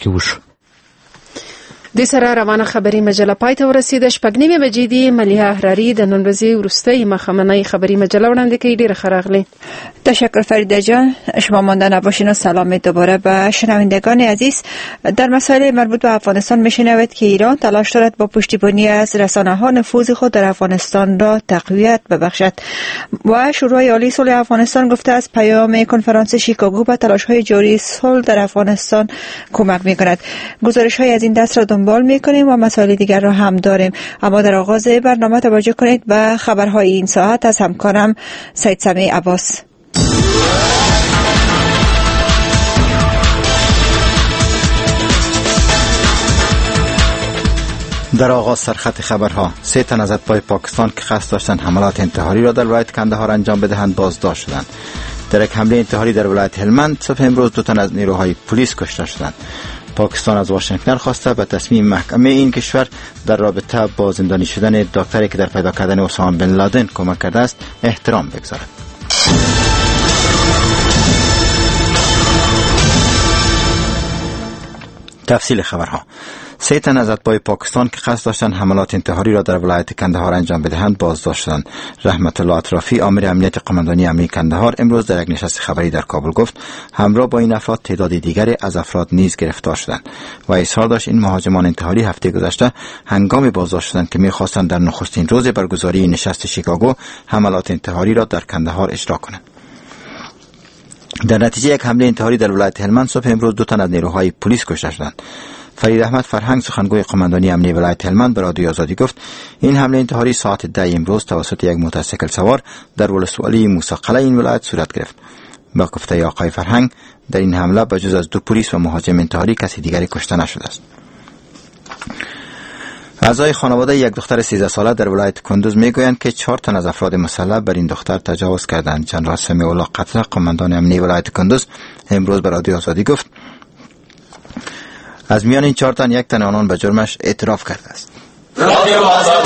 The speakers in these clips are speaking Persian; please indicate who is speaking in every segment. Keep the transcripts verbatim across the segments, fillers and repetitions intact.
Speaker 1: کې وشو.
Speaker 2: د سره روانه خبري مجله پای ته ورسیده. شپږ نیمه بجې دي. ملیحه احراری د نن ورځې وروستۍ مخامنۍ خبري مجله وړاندې کوي. ډیره ښه راغلی.
Speaker 3: تشکر فریده جان. شما مانده نباشین و سلام دوباره به شنوندگان عزیز. در مسائل مربوط به افغانستان میشنوید که ایران تلاش دارد با پشتیبانی از رسانه ها نفوذ خود در افغانستان را تقویت ببخشد و شورای عالی صلح افغانستان گفته از پیام کنفرانس شیکاگو به تلاش های جاری صلح در افغانستان کمک میکند. گزارش های از این دست را دنبال میکنیم و مسائل دیگر را هم داریم، اما در آغاز برنامه توجه کنید به خبرهای این ساعت از همکارم سید سمیع عباس.
Speaker 4: در آغاز سرخط خبرها، سه تن از اتباع پاکستان که قصد داشتند حملات انتحاری را در ولایت کندهار انجام بدهند بازداشت شدند. در یک حمله انتحاری در ولایت هلمند صبح امروز دو تن از نیروهای پلیس کشته شدند. پاکستان از واشنگتن خواسته به تصمیم محکمه این کشور در رابطه با زندانی شدن دکتری که در پیدا کردن اسامه بن لادن کمک کرده است احترام بگذارد. تفصیل خبرها: سه تن از اتباع پاکستان که قصد داشتند حملات انتحاری را در ولایت کندهار انجام بدهند بازداشت شدند. رحمت الله اطرافی، آمر امنیت قماندانی امنیتی کندهار، امروز در یک نشست خبری در کابل گفت همراه با این افراد تعداد دیگری از افراد نیز گرفتار شدند و اظهار داشت این مهاجمان انتحاری هفته گذشته هنگام بازداشت شدند که می‌خواستند در نخستین روز برگزاری نشست شیکاگو حملات انتحاری را در کندهار اجرا کنند. در نتیجه یک حمله انتحاری در ولایت هلمند صبح امروز دو تن از نیروهای پلیس کشته شدند. فرید احمد فرهنگ، سخنگوی قماندانی امنیتی ولایت هلمند، به رادیوی آزادی گفت این حمله انتحاری ساعت ده امروز توسط یک موتورسیکل سوار در ولسوالی موسی قلعه این ولایت صورت گرفت. با گفته آقای فرهنگ در این حمله بجز از دو پلیس و مهاجم انتحاری کسی دیگری کشته نشده است. اعضای خانواده یک دختر سیزده ساله در ولایت کندوز میگویند که چهار تن از افراد مسلح بر این دختر تجاوز کردند. جنرال سمیع الله قتله، قماندان امنیتی ولایت کندوز، امروز به رادیوی آزادی گفت از میان این چهار تن یک تن آنان به جرمش اعتراف کرده است. رادیو آزادی.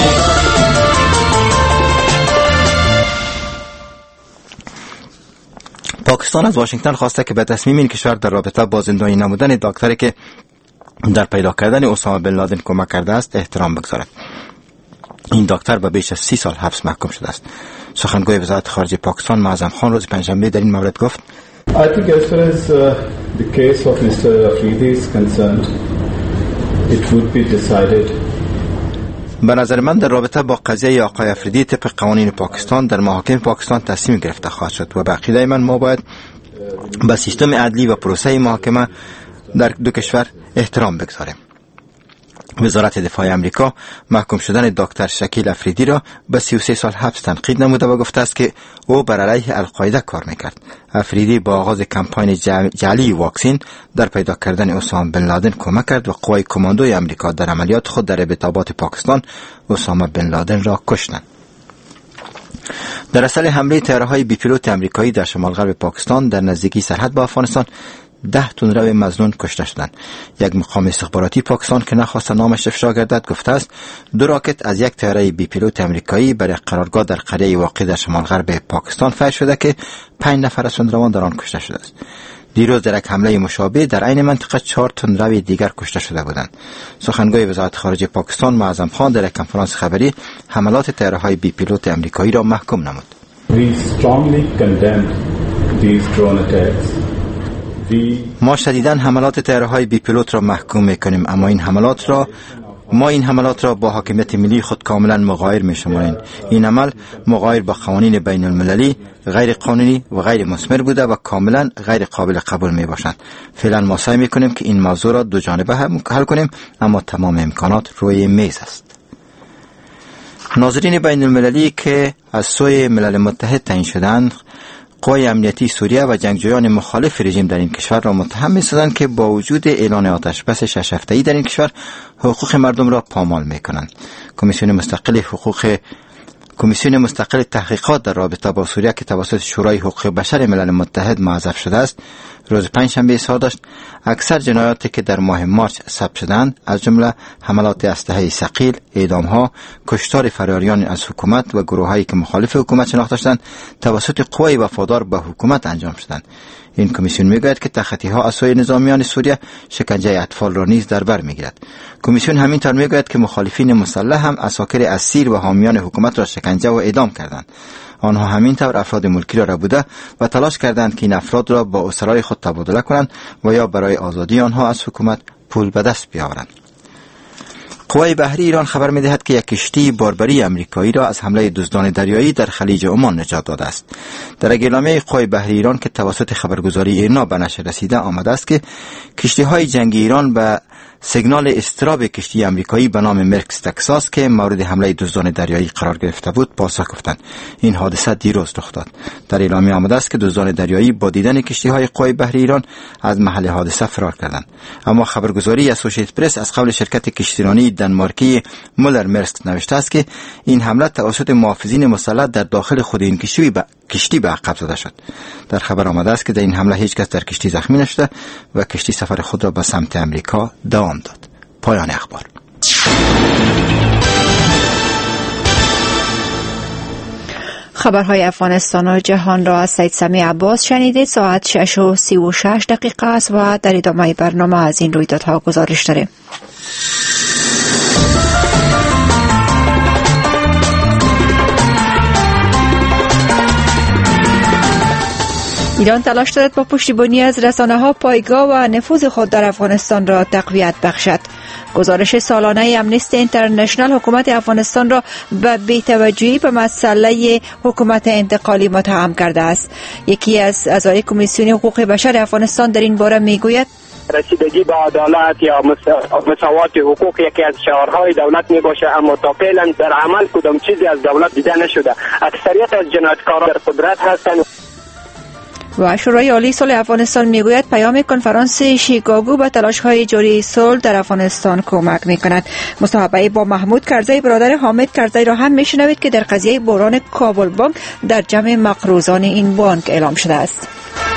Speaker 4: پاکستان از واشنگتن خواسته که به تصمیم این کشور در رابطه با زندانی نمودن دکتری که در پیدا کردن اسامه بن لادن کمک کرده است احترام بگذارد. این دکتر به بیش از سی سال حبس محکوم شده است. سخنگوی وزارت خارجه پاکستان معظم خان روز پنجشنبه در این مورد گفت
Speaker 5: I think as far as uh, the case of Mister Afridi is concerned, it would be decided.
Speaker 4: به نظر من در رابطه با قضیه آقای افریدی طبق قوانین پاکستان در محاکم پاکستان تصمیم گرفته خواهد شد و به عقیده من ما باید به سیستم عدلی و پروسه محاکمه در دو کشور احترام بگذاریم. وزارت دفاع امریکا محکوم شدن دکتر شکیل افریدی را به سی و سه سال حبس تنقید نموده و گفته است که او بر علیه القاعده کار میکرد. افریدی با آغاز کمپاین جعلی واکسین در پیدا کردن اسامه بن لادن کمک کرد و قوای کماندوی امریکا در عملیات خود در ابتابات پاکستان اسامه بن لادن را کشتند. در اصل حمله طیاره‌های بی پیلوت امریکایی در شمال غرب پاکستان در نزدیکی سرحد با افغانستان ده تندرو مظنون کشته شدند. یک مقام استخباراتی پاکستان که نخواست نامش افشا گردد گفته است دو راکت از یک طیاره بی پیلوت امریکایی بر قرارگاه در قریه واقع در شمال غرب پاکستان فیر شده که پنج نفر از تندروان در آن کشته شده است. دیروز در یک حمله مشابه در عین منطقه چهار تندرو دیگر کشته شده بودند. سخنگوی وزارت خارجه پاکستان معظم خان در یک کنفرانس خبری حملات طیاره‌های بی پیلوت امریکایی را محکوم نمود.
Speaker 5: We strongly condemn these drone attacks.
Speaker 4: ما شدیداً حملات طیاره‌های بی پیلوت را محکوم می‌کنیم، اما این حملات را ما این حملات را با حاکمیت ملی خود کاملا مغایر می‌شماریم. این عمل مغایر با قوانین بین المللی، غیر قانونی و غیر مثمر بوده و کاملا غیر قابل قبول میباشند. فعلا ما سعی می‌کنیم که این موضوع را دو جانبه حل کنیم، اما تمام امکانات روی میز است. ناظرین بین المللی که از سوی ملل متحد تعیین شدند قوای امنیتی سوریه و جنگجویان مخالف رژیم در این کشور را متهم می‌سازند که با وجود اعلان آتش بس شش هفته‌ای در این کشور حقوق مردم را پامال می‌کنند. کمیسیون مستقل حقوق کمیسیون مستقل تحقیقات در رابطه با سوریه که توسط شورای حقوق بشر ملل متحد معزف شده است روز پنجشنبه اظهار داشت اکثر جنایاتی که در ماه مارچ ثبت شدند از جمله حملات اسلحه ثقیل، اعدام‌ها، کشتار فراریان از حکومت و گروه‌هایی که مخالف حکومت شناخته شدند توسط قوای وفادار به حکومت انجام شدند. این کمیسیون میگوید که تخطی‌ها از سوی نظامیان سوریه شکنجه اطفال را نیز در بر میگیرد. کمیسیون همینطور میگوید که مخالفین مسلح هم اساکر اسیر و حامیان حکومت را شکنجه و اعدام کردند. آنها همینطور افراد ملکی را ربوده و تلاش کردند که این افراد را با اسرای خود تبادله کنند و یا برای آزادی آنها از حکومت پول به دست بیاورند. قوای بحری ایران خبر می‌دهد که یک کشتی باربری امریکایی را از حمله دزدان دریایی در خلیج عمان نجات داده است. در اعلامیه قوای بحری ایران که توسط خبرگزاری ایرنا به نشر رسیده آمده است که کشتی‌های جنگی ایران به سیگنال استراب کشتی امریکایی به نام مرکز تکساس که مورد حمله دزدان دریایی قرار گرفته بود پاسخ گفتند. این حادثه دیروز رخ داد. در اعلامیه آمده است که دزدان دریایی با دیدن کشتی‌های قوای بحری ایران از محل حادثه فرار کردند. اما خبرگزاری اسوسییتد پرس از قول شرکت کشتیرانی دانمارکی مولر مرسک نوشته است که این حمله توسط محافظین مسلح در داخل خود این کشتی به کشتی به عقب زده شد. در خبر آمده است که در این حمله هیچ کس در کشتی زخمی نشده و کشتی سفر خود را به سمت امریکا دوام داد. پایان اخبار.
Speaker 3: خبرهای افغانستان و جهان را از سید سمیع عباس شنیدید. ساعت شش و سی و شش دقیقه است و در ادامه برنامه از این رویدادها گزارش داریم. ایران تلاش دارد با پشتیبانی از رسانه‌ها پایگاه و نفوذ خود در افغانستان را تقویت بخشد. گزارش سالانه امنستی اینترنشنال حکومت افغانستان را به بی‌توجهی به مسئله حکومت انتقالی متهم کرده است. یکی از اعضای کمیسیون حقوق بشر افغانستان در این باره میگوید
Speaker 1: رسیدگی به عدالت یا مساوات حقوق یکی از شعارهای دولت می باشه، اما تا فعلا در عمل کدام چیزی از دولت دیده نشده. اکثریت از جنایتکاران در قدرت هستند.
Speaker 3: و شورای عالی صلح افغانستان میگوید پیام کنفرانس شیکاگو به تلاش‌های جاری صلح در افغانستان کمک می‌کند. مصاحبه با محمود کرزی برادر حامد کرزی را هم میشنوید که در قضیه بحران کابل بانک در جمع مقروضان این بانک اعلام شده است.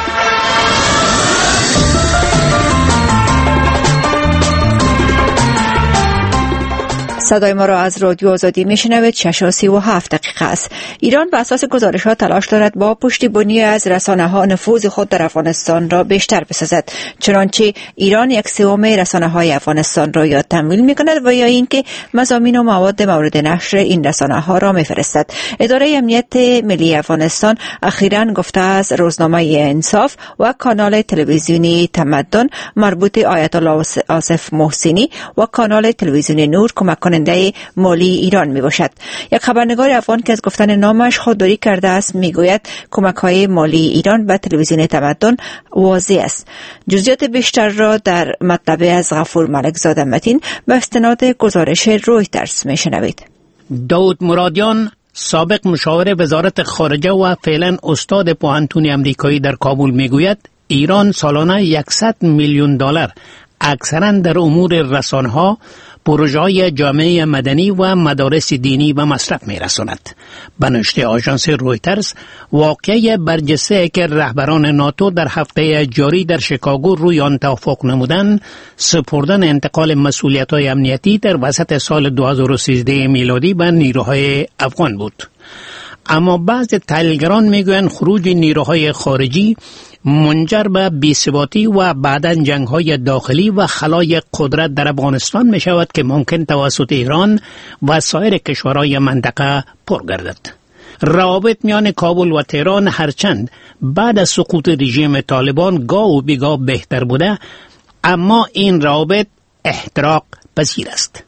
Speaker 3: صدای ما را از رادیو آزادی میشنوید. شش و سی و هفت دقیقه است. ایران بر اساس گزارش‌ها تلاش دارد با پشتیبانی از رسانه‌ها نفوذ خود در افغانستان را بیشتر بسازد. چنانچه ایران یک سوم رسانه‌های افغانستان را یا تمویل می‌کند و یا اینکه مضامین و مواد مورد نشر این رسانه‌ها را می‌فرستد. اداره امنیت ملی افغانستان اخیراً گفته است روزنامه انصاف و کانال تلویزیونی تمدن مربوط آیت الله آصف محسنی و کانال تلویزیونی نور کمک مالی ایران می باشد. یک خبرنگار افغان که از گفتن نامش خودداری کرده است میگوید کمک‌های مالی ایران به تلویزیون تمدن واضح است. جزئیات بیشتر را در مطلبه از غفور ملکزاده متین به استناد گزارش رویترز میشنوید.
Speaker 6: داود مرادیان سابق مشاور وزارت خارجه و فعلا استاد پوهنتون امریکایی در کابل میگوید ایران سالانه صد میلیون دلار اکثرا در امور رسانه‌ها، پروژه‌های جامعه مدنی و مدارس دینی و مصرف می‌رساند. به نشر آژانس رویترز واقعه برجسته که رهبران ناتو در هفته جاری در شیکاگو روی آن توافق نمودند، سپردن انتقال مسئولیت‌های امنیتی در وسط سال دو هزار و سیزده میلادی به نیروهای افغان بود. اما بعضی تحلیلگران میگویند خروج نیروهای خارجی منجر به بی‌ثباتی و بعداً جنگ‌های داخلی و خلای قدرت در افغانستان می شود که ممکن توسط ایران و سایر کشورهای منطقه پر گردد. روابط میان کابل و تهران هرچند بعد از سقوط رژیم طالبان گاه و بیگاه بهتر بوده، اما این روابط احتراق پذیر است.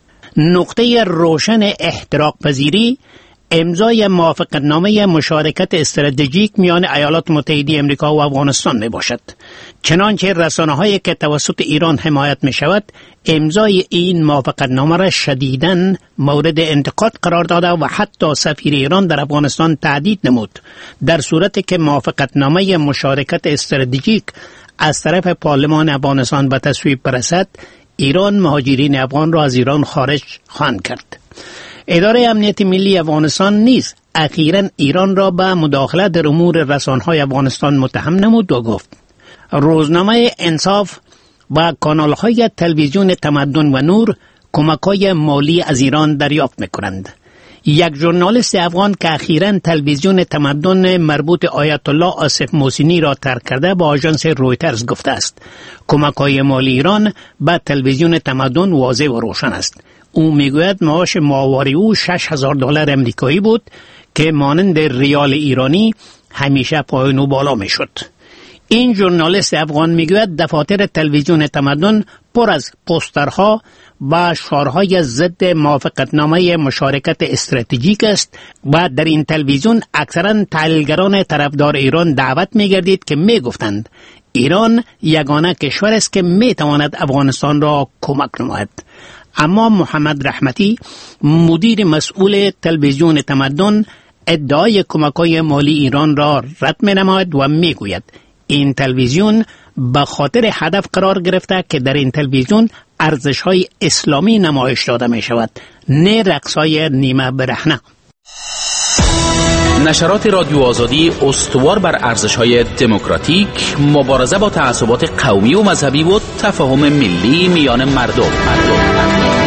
Speaker 6: نقطه روشن احتراق پذیری امضای موافقتنامه مشارکت استراتژیک میان ایالات متحده آمریکا و افغانستان می باشد. چنانچه رسانه‌هایی که توسط ایران حمایت می شود امضای این موافقتنامه را شدیداً مورد انتقاد قرار داده و حتی سفیر ایران در افغانستان تهدید نمود در صورتی که موافقتنامه مشارکت استراتژیک از طرف پارلمان افغانستان به تصویب برسد، ایران مهاجرین افغان را از ایران خارج خواهد کرد. اداره امنیت ملی افغانستان نیز اخیراً ایران را به مداخله در امور رسانه‌های افغانستان متهم نمود و گفت روزنامه انصاف و کانال های تلویزیون تمدن و نور کمک های مالی از ایران دریافت میکنند. یک ژورنالیست افغان که اخیراً تلویزیون تمدن مربوط آیت الله آصف محسنی را ترک کرده با آژانس رویترز گفته است کمک های مالی ایران به تلویزیون تمدن واضح و روشن است. او میگوید معاش ماهواره او شش هزار دلار امریکایی بود که مانند ریال ایرانی همیشه پایین و بالا میشد. این ژورنالیست افغان میگوید دفاتر تلویزیون تمدن پر از پوسترها و شعارهای ضد موافقتنامه مشارکت استراتژیک است و در این تلویزیون اکثرا تحلیلگران طرفدار ایران دعوت میگردید که میگفتند ایران یگانه کشور است که میتواند افغانستان را کمک نماید. اما محمد رحمتی مدیر مسئول تلویزیون تمدن ادعای کمک‌های مالی ایران را رد می‌نماید و میگوید این تلویزیون به خاطر هدف قرار گرفته که در این تلویزیون ارزش‌های اسلامی نمایش داده می‌شود، نه رقص‌های نیمه برهنه.
Speaker 7: نشرات رادیو آزادی استوار بر ارزش‌های دموکراتیک، مبارزه با تعصبات قومی و مذهبی و تفاهم ملی میان مردم. مردم.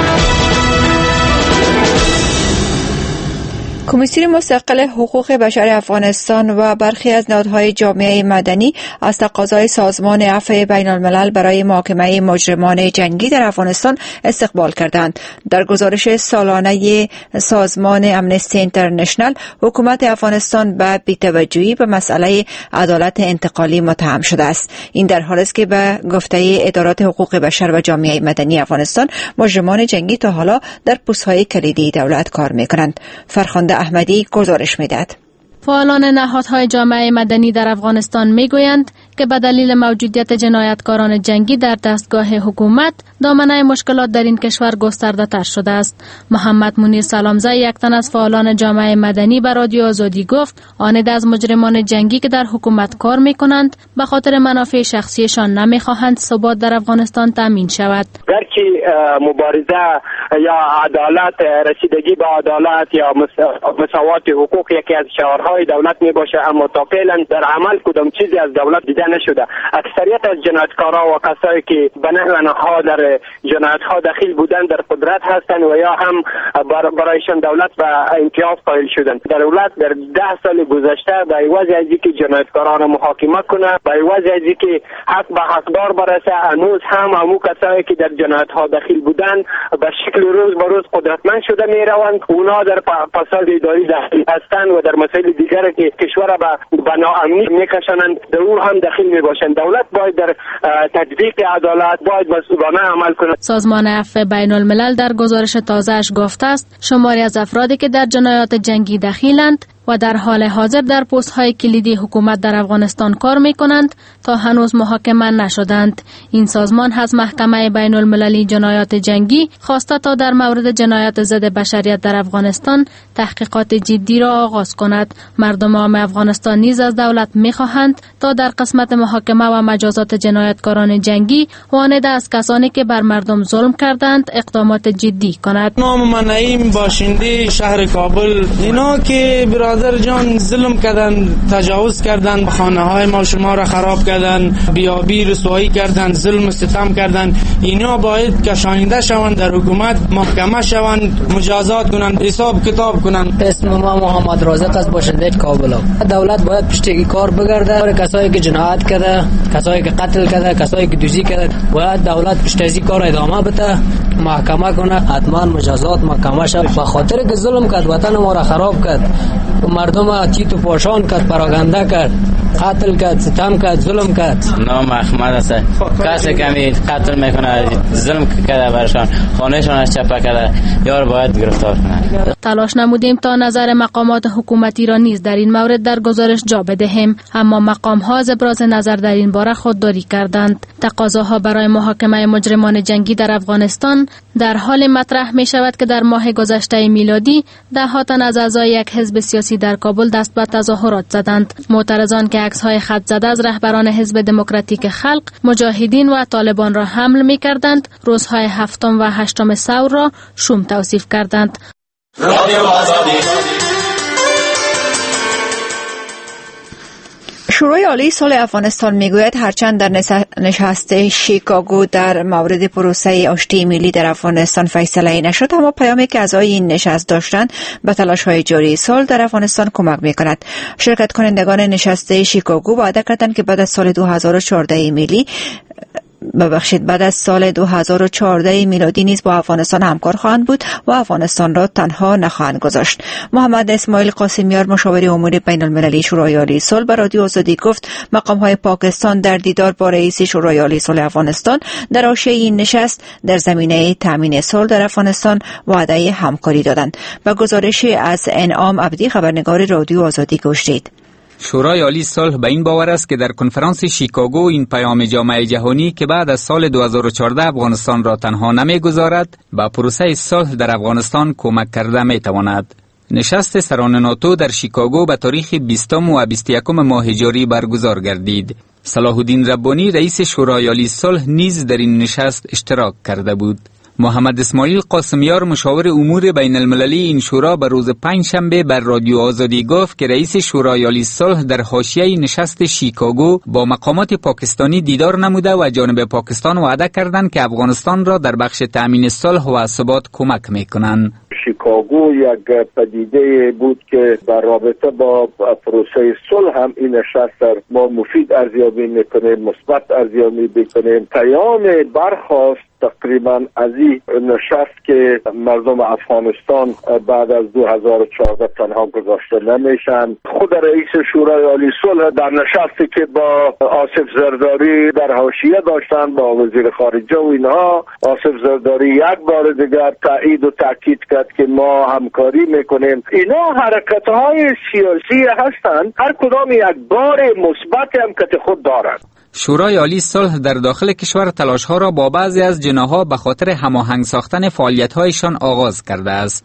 Speaker 3: کمیسیون مستقل حقوق بشر افغانستان و برخی از نهادهای جامعه مدنی از تقاضای سازمان عفو بین الملل برای محاکمه مجرمان جنگی در افغانستان استقبال کردند. در گزارش سالانه سازمان امنستی اینترنشنل، حکومت افغانستان به بی‌توجهی به مسئله عدالت انتقالی متهم شده است. این در حالی است که به گفته ادارات حقوق بشر و جامعه مدنی افغانستان، مجرمان جنگی تا حالا در پست‌های کلیدی دولت کار می‌کنند. فرخنده احمدی گزارش می‌دهد.
Speaker 8: فعالان نهادهای جامعه مدنی در افغانستان میگویند که به دلیل موجودیت جنایتکاران جنگی در دستگاه حکومت، دامنه مشکلات در این کشور گسترده تر شده است. محمد منیر سلامزی، یک تن از فعالان جامعه مدنی، به رادیو آزادی گفت آنید از مجرمان جنگی که در حکومت کار میکنند به خاطر منافع شخصیشان نمیخواهند ثبات در افغانستان تامین شود.
Speaker 1: گرچه مبارزه یا عدالت، رسیدگی به عدالت یا مساوات حقوق یکی از شعارهای دولت می باشه، اما تا فعلا در عمل کدام چیزی از دولت دیده نشده. اکثریت از جنایتکارا و کسایی که به نحو نها در جنایت‌ها دخیل بودن در قدرت هستند و یا هم برایشان دولت به امتیاز قائل شدن. دولت در ده سال گذشته به عوض از اینکه جنایتکارا را محاکمه کنه، به عوض از اینکه حق به حقدار برسه، هنوز هم همو کسایی که در جنایت‌ها دخیل بودن به شکل روز به روز قدرتمند شده میروند. اونا در فساد اداری دخیل هستند و در مسائل دیگر که کشور به ناامنی میکشانند در اون هم دخیل میباشند. دولت باید در تطبیق عدالت باید مسئولانه عمل کند.
Speaker 8: سازمان عفو بین الملل در گزارش تازه‌اش گفته است شماری از افرادی که در جنایات جنگی دخیلند و در حال حاضر در پست‌های کلیدی حکومت در افغانستان کار می‌کنند تا هنوز محاکمه نشدند. این سازمان از محکمه بین المللی جنایات جنگی خواسته تا در مورد جنایات ضد بشریت در افغانستان تحقیقات جدی را آغاز کند. مردم عام افغانستان نیز از دولت می‌خواهند تا در قسمت محاکمه و مجازات جنایتکاران جنگی وانده از کسانی که بر مردم ظلم کردند اقدامات جدی کند.
Speaker 9: نام من نعیم، باشنده شهر کابل. اینا که برادر جان ظلم کردن، تجاوز کردن، خانه های ما شما را خراب کردن، بیابی رسوایی کردن، ظلم و ستم کردن، اینا باید کشانیده شوند در حکومت، محکمه شوند، مجازات کنند، حساب کتاب کنند.
Speaker 10: اسم ما محمد رازق است، باشنده کابل. دولت باید پشت کار بگرده برای کسایی که جنایت کرده، کسایی که قتل کرده، کسایی که دزدی کرده، باید دولت پشت از کار ادامه بده، محکمه کنه، حتما مجازات محکمه شود. به خاطر که ظلم کرد، وطن ما را خراب کرد، مردم چیت و پاشان کرد، پراگنده کرد، قتل کرد، ستم کرد، ظلم کرد.
Speaker 11: نام احمد است. کسی کمی قتل میکنه، ظلم کرده برشان، خانهشان از چپه کرده، یار باید گرفتار کنند.
Speaker 8: تلاش نمودیم تا نظر مقامات حکومتی را نیز در این مورد در گزارش جا بدهیم، اما مقام ها از ابراز نظر در این باره خودداری کردند. تقاضاها برای محاکمه مجرمان جنگی در افغانستان در حال مطرح می شود که در ماه گذشته میلادی ده ها تن از اعضای یک حزب سیاسی در کابل دست به تظاهرات زدند. معترضان که عکس‌های خط زده از رهبران حزب دموکراتیک خلق، مجاهدین و طالبان را حمل می کردند، روزهای هفتم و هشتم ثور را شوم توصیف کردند.
Speaker 3: شورای عالی صلح افغانستان میگوید هرچند در نشست شیکاگو در مورد پروسه آشتی ملی در افغانستان فیصله نشد، اما پیامی که اعضای این نشست داشتند به تلاش‌های جاری صلح در افغانستان کمک میکند. شرکت کنندگان نشست شیکاگو وعده کردند که بعد از سال دو هزار و چهارده ملی ببخشید بعد از سال دو هزار و چهارده میلادی نیز با افغانستان همکار خواهند بود و افغانستان را تنها نخواهند گذاشت. محمد اسماعیل قاسمیار مشاور امور بین المللی شورای عالی صلح به رادیو آزادی گفت مقام‌های پاکستان در دیدار با رئیس شورای عالی صلح افغانستان در حاشیه این نشست در زمینه تامین صلح در افغانستان وعده همکاری دادند. و گزارشی از انعام عبدی خبرنگار رادیو آزادی گوش دید.
Speaker 12: شورای عالی صلح به این باور است که در کنفرانس شیکاگو این پیام جامعه جهانی که بعد از سال دو هزار و چهارده افغانستان را تنها نمیگذارد به پروسه صلح در افغانستان کمک کرده میتواند. نشست سران ناتو در شیکاگو به تاریخ بیستم و بیست و یکم ماه جاری برگزار گردید. صلاح الدین ربانی رئیس شورای عالی صلح نیز در این نشست اشتراک کرده بود. محمد اسماعیل قاسمیار مشاور امور بین المللی این شورا به روز پنجشنبه بر رادیو آزادی گفت که رئیس شورای عالی صلح در حاشیه نشست شیکاگو با مقامات پاکستانی دیدار نموده و جانب پاکستان وعده کردند که افغانستان را در بخش تأمین صلح و ثبات کمک میکنند.
Speaker 13: شیکاگو یک پدیده بود که در رابطه با پروسه صلح هم این نشست ما مفید ارزیابی میکنیم، مثبت ارزیابی میکنیم. پیام برخواست تقریبا از این نشست که مردم افغانستان بعد از دو هزار و چهارده تنها گذاشته نمیشن. خود رئیس شورای عالی صلح در نشستی که با آصف زرداری در حاشیه داشتن با وزیر خارجه و اینها، آصف زرداری یک بار دیگر تایید و تاکید کرد که ما همکاری میکنیم. اینا حرکت‌های سیاسی هستند، هر کدام یک بار مثبت هم که خود دارند.
Speaker 12: شورای عالی صلح در داخل کشور تلاش‌ها را با بعضی از جناح‌ها به خاطر هماهنگ ساختن فعالیت‌هایشان آغاز کرده است.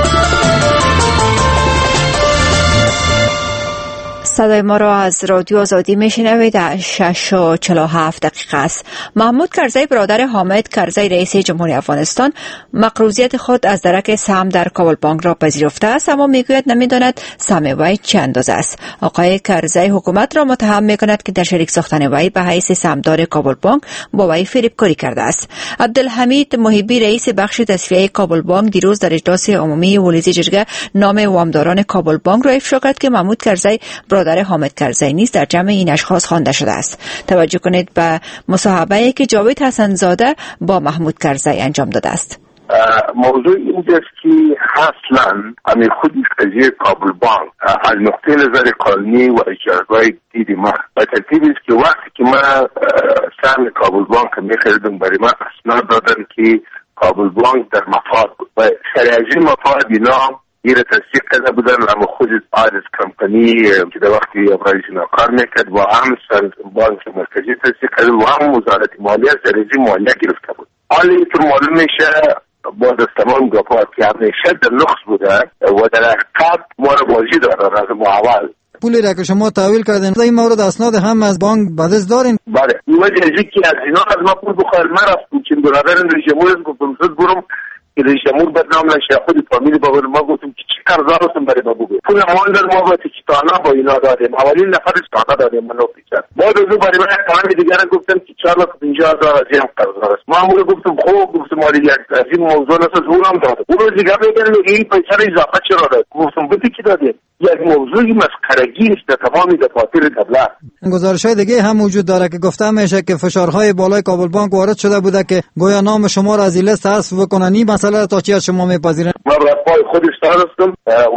Speaker 3: صدای ما را از رادیو آزادی میشنوید. شش و چهل و هفت دقیقه است. محمود کرزی برادر حامد کرزی رئیس جمهوری افغانستان مقروضیت خود از درک سهم در کابل بانک را پذیرفته است، اما میگوید نمیداند سهم وی چه اندازه است. آقای کرزی حکومت را متهم میکند که در شریک ساختن وی به حیث سهامدار کابل بانک با وی فریبکاری کرده است. عبدالحمید محبی رئیس بخش تصفیه کابل بانک دیروز در اجلاس عمومی ولیزی جرگه نام وامداران کابل بانک را افشا کرد که محمود کرزی برادر حامد کرزی نیز در جمع این اشخاص خوانده شده است. توجه کنید به مصاحبه‌ای که جاوید حسن زاده با محمود کرزی انجام داده است.
Speaker 14: موضوع اینجاست که اصلا همین خود قضیه کابل بانک از نقطه نظر قانونی و اجازه‌های دید ما و ترتیب است که وقتی که ما سهم کابل بانک می‌خریدم برای ما اسناد دادن که کابل بانک در مفاد بود و خریجی مفاد اینا ایره تصدیق کرده بودن، اما خود آدرس کمپانی که در وقتی ابراهیم اینا کار میکرد و هم بانک مرکزی تصدیق کرده و هم وزارت مالیه خریجی مالیه گرفته بود. حالا اینطور معلوم میشه باز از تمام گپا که همیشه در نقص بوده و در حقیقت ما را بازی داره از معاول.
Speaker 15: پولی را که شما تحویل کردین این مورد اسناد هم از بانک به دست دارین؟
Speaker 14: بله. این وجه که از اینا از ما پول بخواه من رفتم که برادرم رئیس جمهور گفتم زد برم که رئیس جمهور بدنام نشه خود فامیل بابا ما گفتم که چه قرضا هستم برای بابا بگو پول ماندر ما با تکیتانا با اینا دادیم، اولین نفر استانا دادیم من نوفیچر بعد از اون برای من تمام دیگران گفتم که چهار لخت پنجاه هزار از این قرضا است. ما همون گفتم خوب گفتم مالی یک از این موضوع نساز اونم داد اون روز دیگر میگن این پیسه را اضافه چرا داد گفتم بده کی دادیم. یک موضوعی مسخرگی است در تمام دفاتر دولت.
Speaker 15: گزارش‌های دیگه هم وجود داره که گفته میشه که فشارهای بالای کابل بانک وارد شده بوده که گویا نام شما را از این لیست حذف بکنن. این مسئله تا چی از شما میپذیرن؟
Speaker 14: ما را پای خودش داشتم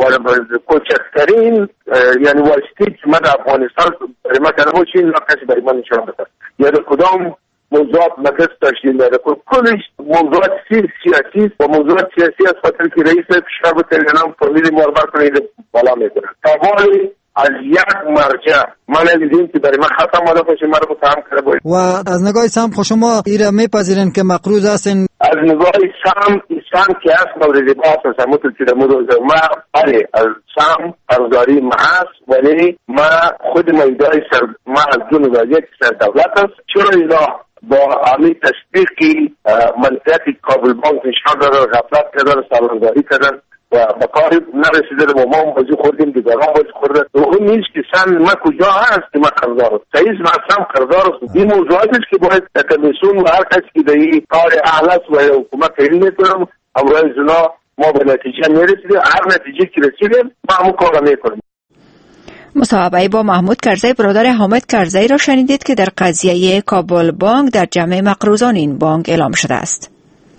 Speaker 14: و کوچکترین یعنی واسطی که من در افغانستان برای ما کنم و چین کسی برای من نشان بده یا در کدام موضوعات مدرس داشتیم در کلش موضوعات سیاسی و موضوعات سیاسی از خاطر که رئیس فشار به تلگرام فامیلی ماربر کنید بالا میکنن تاوانی از یک مرجع من دیدیم که برای من ختم مالا باشه من رو متهم کرده باید.
Speaker 15: و از نگاه سهم خود شما ایره میپذیرین که مقروض هستین؟
Speaker 14: از نگاه سهم سهم که هست مورد باس هست همونطور که در مورد ما بله از سهم قرضداری ما هست ولی ما خود مایدای سر ما از دون وضعیت سر دولت هست چرا اینا با عمی تصدیقی منطقی کابل بانک نشان داره غفلت کردن سالمداری کردن و به کار نرسیده و ما بازی خوردیم دیگران بازی خورده. اون نیست که سن ما کجا هست که ما قرضدار است. رئیس مقام قرضدار است. این موضوعاتی است که باید کمیسیون و هر کسی که در این کار اهل است و حکومت تعیین میکنه امروز اینا ما به نتیجه نرسیدیم. هر نتیجه که رسیدیم ما همون کار میکنیم.
Speaker 3: مصاحبه با محمود کرزی برادر حامد کرزی را شنیدید که در قضیه کابل بانک در جمع مقروضان این بانک اعلام شده است.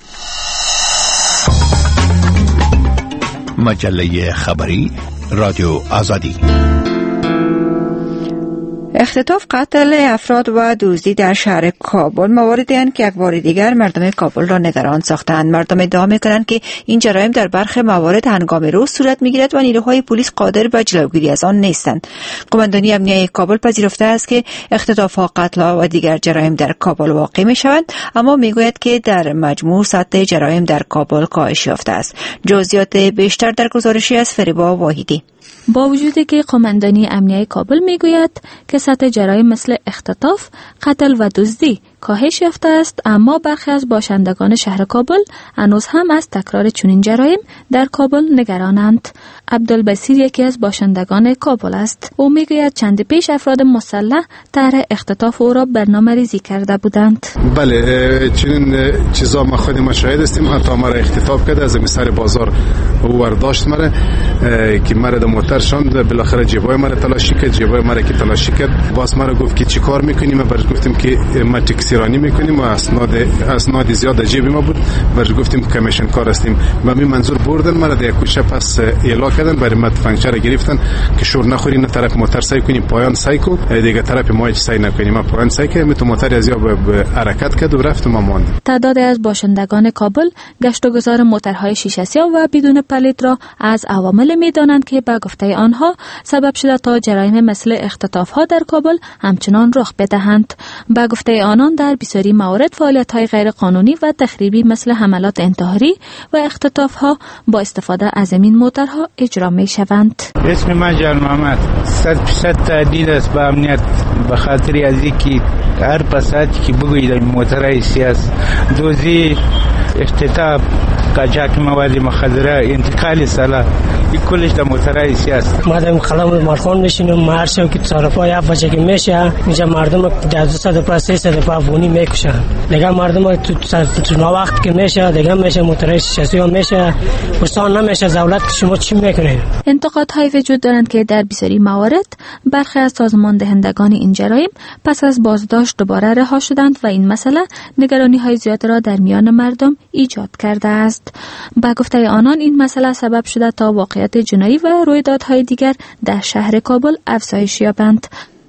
Speaker 16: مجله خبری رادیو آزادی.
Speaker 3: اختطاف، قتل افراد و دزدی در شهر کابل مواردی اند که یک بار دیگر مردم کابل را نگران ساختند. مردم ادعا می‌کنند که این جرایم در برخی موارد هنگام روز صورت می‌گیرد و نیروهای پلیس قادر به جلوگیری از آن نیستند. قماندانی امنیه کابل پذیرفته است که اختطاف‌ها، قتل‌ها و دیگر جرایم در کابل واقع می‌شوند، اما می‌گوید که در مجموع سطح جرایم در کابل کاهش یافته است. جزئیات بیشتر در گزارشی از فریبا واحدی.
Speaker 8: با وجودی که قماندانی امنیه کابل میگوید که سطح جرایم مثل اختطاف، قتل و دزدی کاهش یافته است، اما برخی از باشندگان شهر کابل هنوز هم از تکرار چنین جرایم در کابل نگرانند. عبدالبصیر یکی از باشندگان کابل است. او میگوید چند پیش افراد مسلح طرح اختطاف او را برنامه‌ریزی کرده بودند.
Speaker 17: بله، چنین چیزا ما خود ما شاهد هستیم. حتی ما را اختطاف کرده، از سر بازار او ورداشت مرا که مرا در موتر شاند، بالاخره جیبای مرا تلاشی کرد. جیبای مرا که تلاشی کرد، باز مرا گفت که چی کار میکنیم. ما برش گفتیم که ما تاکسی رانی میکنیم و اسناد اسناد زیاد در جیب ما بود. برش گفتیم کمیشن کار هستیم. و می منظور بردن مرا در کوچه پس اعلا کردن، برای ما فنکشن گرفتن که شور نخوری، نه طرف موتر سعی کنیم پایان سعی کو، دیگه طرف ما هیچ سعی نکنیم. ما پایان سعی کردیم، تو موتر از یا به حرکت کرد و رفت ما ماند.
Speaker 8: تعداد از باشندگان کابل گشت و گذار موترهای شیشه سیاه و بدون پلیت را از عوامل میدانند که به گفته آنها سبب شده تا جرایم مثل اختطاف‌ها در کابل همچنان رخ بدهند. به گفته آنان در بسیاری موارد فعالیت‌های غیر قانونی و تخریبی مثل حملات انتحاری و اختطاف‌ها با استفاده از این موترها اجرا می‌شوند.
Speaker 18: اسم من جان محمد. صد درصد تهدید است به امنیت، به خاطر از اینکه هر پساتی که بگویید موترهای سیاست، دوزی، اختطاف، قاچاق مواد مخدره، انتقال سلاح، این کلش در موترهای سیاست.
Speaker 19: ما در خلام مارخون میشینیم، مار شو که تصرفای افاچه که میشه، اینجا مردم در دو صد پا سه صد پا فونی میکشن. دیگه مردم تو تو وقت که میشه دیگه میشه موترهای شیشه میشه، پرسان نمیشه. دولت شما چی میکنه؟
Speaker 8: انتقادهای وجود دارند که در بسیاری موارد برخی از سازمان دهندگان این جرایم پس از بازداشت دوباره رها شدند و این مسئله نگرانی‌های زیاد را در میان مردم ایجاد کرده است. با گفته آنان این مسئله سبب شده تا واقعیت جنایی و رویدادهای دیگر در شهر کابل افزایش یابند.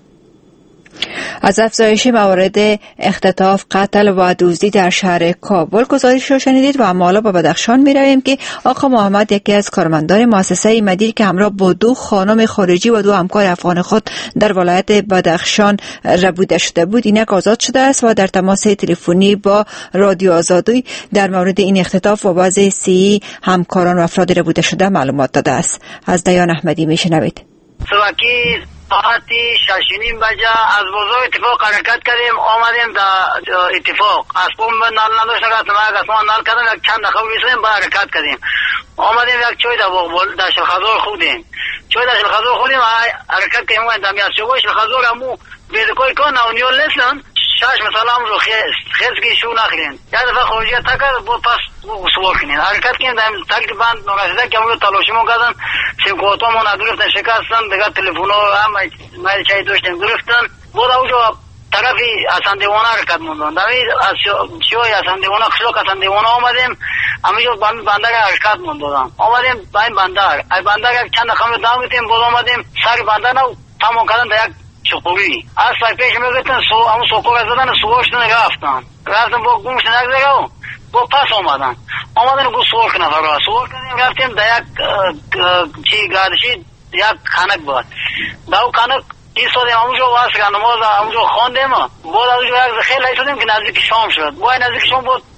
Speaker 3: از افزایش موارد اختطاف، قتل و دزدی در شهر کابل گزارش را شنیدید و اما حالا به بدخشان می رویم که آقا محمد، یکی از کارمندان مؤسسه مدیر که همراه با دو خانم خارجی و دو همکار افغان خود در ولایت بدخشان ربوده شده بود، اینک آزاد شده است و در تماس تلفنی با رادیو آزادی در مورد این اختطاف و وضع صحی همکاران و افراد ربوده شده معلومات داده است. از دیان احمدی می شنوید.
Speaker 20: ساعتی ششینیم بجا از بزرگ اتفاق حرکت کردیم، آمدیم در اتفاق از پوم نال نداشت نگه سمایه قسمان نال کردیم، یک چند دخواه بیسلیم با حرکت کردیم. آمدیم یک چوی در بغبول در شلخزور خودیم چوی در شلخزور خودیم حرکت کردیم. دمی از چوی شلخزور همو بیدکوی کن و نیول نیستن شاش مثلا هم رو خیست خیست که شو نخلین یک دفعه خروجیه تکر بود پس سوار کنین حرکت کنین در تاکی بند نرسیده که همون تلاشیمون کردن سیم کوتامون گرفتن شکستن دیگر تلفونو هم مایل چای دوشتیم گرفتن بود اوجو طرفی اصلا دیوانه حرکت موندن دمی از شوی اصلا دیوانه خشلوک اصلا دیوانه آمدیم همیجو بندر حرکت موندن آمدیم با این بندر ای بندر یک چند خمه دام گیتیم بود آمدیم سر بندر نو تمام کردن در یک چقوری از پای پیش میگفتن سو همون سوکور زدن سواشتن رفتن رفتن با گومش نگذارو با پس آمدن آمدن گو سوار کنه فرا سوار کنیم رفتیم در یک چی گردشی یک خانک بود در او خانک ایستادیم همونجا واسه که نماز همونجا خواندیم بود همونجا یک خیلی ایستادیم که نزدیک شام شد باید نزدیک شام بود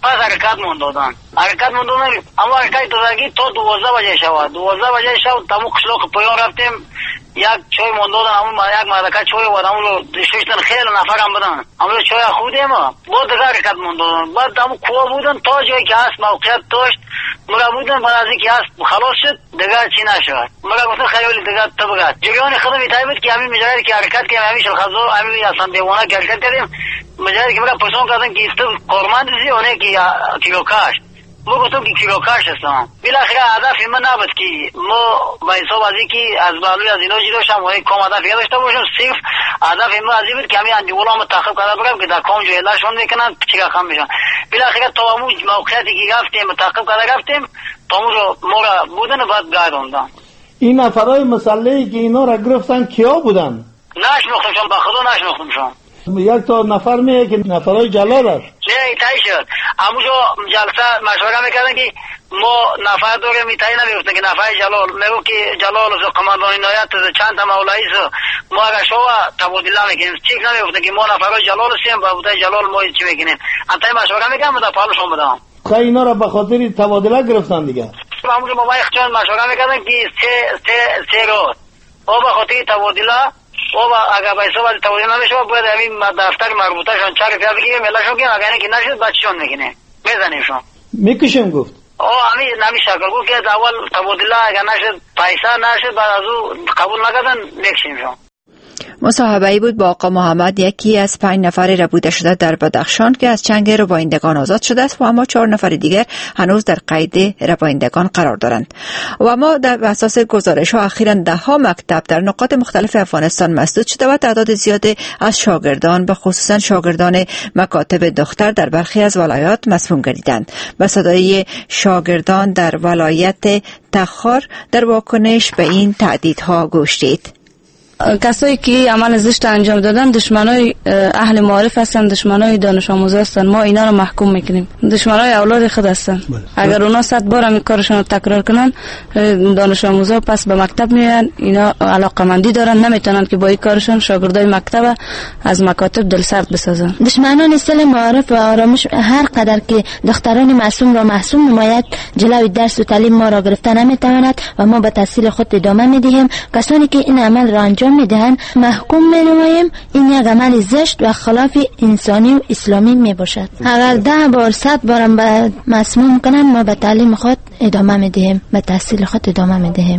Speaker 20: پس حرکت من دادن حرکت من دادن اما حرکت دادگی تا دوازده بجه شود دوازده بجه شود تمو قشلاق پایان رفتیم یک چای من دادن همون یک مدکه چای بود همون رو ششتن خیلی نفر هم بدن همون چای خودیم با دیگه حرکت من دادن بعد همون کوه بودن تا جایی که هست موقعیت داشت مرا بودن بعد از اینکه هست خلاص شد دیگه چی نشد مرا گفتن خیلی دیگه تبگت جریان خودم ایتایی بود که همین مجرد که حرکت که همین شلخزو همین اصلا دیوانه که حرکت کردیم مجرد که مرا پرسون کردن که است کارمند زی اونه که کیلوکاش ما گفتم که کیلوکاش هستم بالاخره هدف من نبود که ما با حساب از اینکه از بالای از اینا جدا شم و کام هدف داشته باشم صرف هدف ما از این بود که همین اندیولا ما تعقیب کرده بگم که در کام جو علاشون میکنن چی کم میشن بالاخره تا همون موقعیتی که رفتیم تعقیب کرده رفتیم تا همون ما را بودن و بعد گردوندن.
Speaker 21: این نفرای مسلحی که اینا را گرفتن کیا بودن؟
Speaker 20: نشناختمشون به خدا نشناختمشون.
Speaker 21: یک تا نفر میگه که نفرای جلال است.
Speaker 20: نه ایتایی شد همونجا جلسه مشوره میکردن که ما نفر داریم ایتایی نمیگفتن که نفر جلال میگو که جلال و قماندان نایت چند تا مولایی ما اگر شما تبادله میکنیم چیک نمیگفتن که ما نفرای جلال هستیم و بودای جلال ما چی میکنیم انتای مشوره میکنم در پالشون بدم
Speaker 21: خیلی اینا را به خاطر تبادله گرفتن دیگه
Speaker 20: همونجا ما اخچان مشوره میکردن که سه سه سه روز و به خاطر تبادله و اگر به حساب از تبادله نمیشه باید همین دفتر مربوطه شون چار روپیه بگیریم ملاشون بگیم اگر اینکه نشد بچه‌شون میکنه میزنیمشون
Speaker 21: میکشیم گفت
Speaker 20: آه همین نمی شکل گفت که اول تبادله اگر نشد پیسه نشد بعد از او قبول نکردن میکشیمشون.
Speaker 3: مصاحبه‌ای بود با آقا محمد یکی از پنج نفر ربوده شده در بدخشان که از چنگ ربایندگان آزاد شده است و اما چهار نفر دیگر هنوز در قید ربایندگان قرار دارند و اما در اساس گزارش‌ها اخیراً ده ها مکتب در نقاط مختلف افغانستان مسدود شده و تعداد زیادی از شاگردان به خصوصاً شاگردان مکاتب دختر در برخی از ولایات مسموم گردیدند. به صدای شاگردان در ولایت تخار در واکنش به این تهدیدها گوش دید.
Speaker 22: کسایی که عمل زشت انجام دادن دشمنای اهل معارف هستن، دشمنای دانش آموزا هستن، ما اینا رو محکوم میکنیم. دشمنای اولاد خود هستن. اگر اونا صد بار هم کارشون رو تکرار کنن دانش آموزا پس به مکتب میان، اینا علاقمندی دارن، نمیتونن که با این کارشون شاگردای مکتب از مکاتب دلسرد بسازن.
Speaker 23: دشمنان اصل معارف و آرامش هر قدر که دختران معصوم را معصوم نماید جلوی درس و تعلیم ما را گرفتن نمیتواند و ما به تحصیل خود ادامه میدهیم. کسانی که این عمل را انجام میدهند محکوم مینماییم. این یک عمل زشت و خلاف انسانی و اسلامی می باشد. اگر ده بار صد بارم به مسموم کنند ما به تعلیم خود ادامه میدهیم، به تحصیل خود ادامه میدهیم.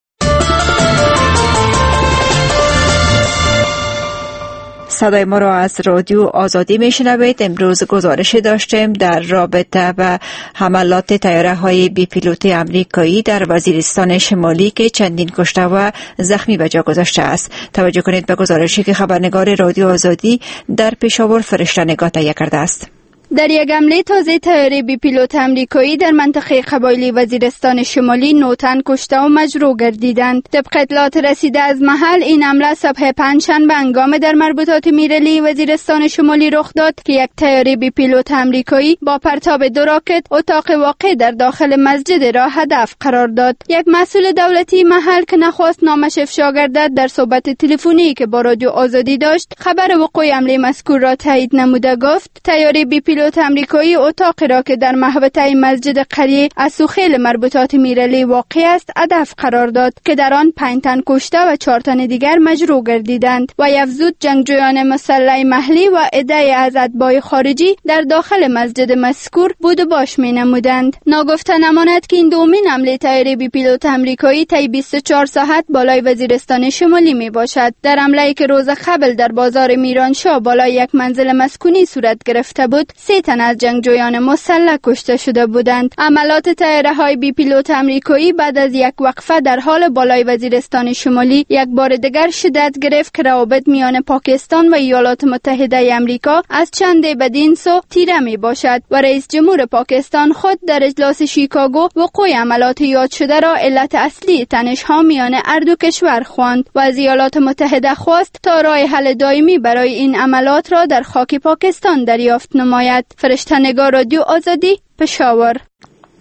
Speaker 3: صدای ما را از رادیو آزادی میشنوید. امروز گزارش داشتیم در رابطه به حملات طیاره های بی پیلوت امریکایی در وزیرستان شمالی که چندین کشته و زخمی به جا گذاشته است. توجه کنید به گزارشی که خبرنگار رادیو آزادی در پشاور فرشته نگاه تهیه کرده است.
Speaker 24: در یک حمله تازه طیاره بی پیلوت امریکایی در منطقه قبایلی وزیرستان شمالی نه تن کشته و مجروح گردیدند. طبق اطلاعات رسیده از محل این حمله صبح پنجشنبه هنگام در مربوطات میرلی وزیرستان شمالی رخ داد که یک طیاره بی پیلوت امریکایی با پرتاب دو راکت اتاق واقع در داخل مسجد را هدف قرار داد. یک مسئول دولتی محل که نخواست نامش افشا گردد در صحبت تلفنی که با رادیو آزادی داشت خبر وقوع حمله مذکور را تایید نموده گفت طیاره بی پیلوت امریکایی اتاقی را که در محوطه مسجد قریه اسوخیل مربوطات میرلی واقع است هدف قرار داد که در آن پنج تن کشته و چهار تن دیگر مجروح گردیدند و افزود جنگجویان مسلح محلی و عده‌ای از اتباع خارجی در داخل مسجد مذکور بود و باش می نمودند. ناگفته نماند که این دومین حمله طیاره بی پیلوت امریکایی طی بیست و چهار ساعت بالای وزیرستان شمالی می باشد. در حمله‌ای که روز قبل در بازار میرانشاه بالای یک منزل مسکونی صورت گرفته بود سه تن از جنگجویان مسلح کشته شده بودند. عملات طیاره های بی پیلوت امریکایی بعد از یک وقفه در حال بالای وزیرستان شمالی یک بار دیگر شدت گرفت که روابط میان پاکستان و ایالات متحده آمریکا از چند بدین سو تیره می باشد و رئیس جمهور پاکستان خود در اجلاس شیکاگو وقوع عملات یاد شده را علت اصلی تنش‌ها میان هر دو کشور خواند و از ایالات متحده خواست تا راه حل دائمی برای این عملات را در خاک پاکستان دریافت نماید. فرشته نگار رادیو آزادی پشاور.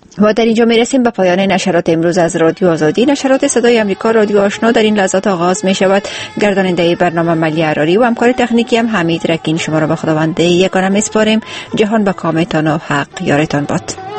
Speaker 3: و در اینجا میرسیم به پایان نشرات امروز از رادیو آزادی. نشرات صدای امریکا رادیو آشنا در این لحظات آغاز می شود. گرداننده برنامه ملی عراری و همکار تکنیکی هم حمید رکین. شما را به خداوند یگانه میسپاریم. جهان به کامتان و حق یارتان باد.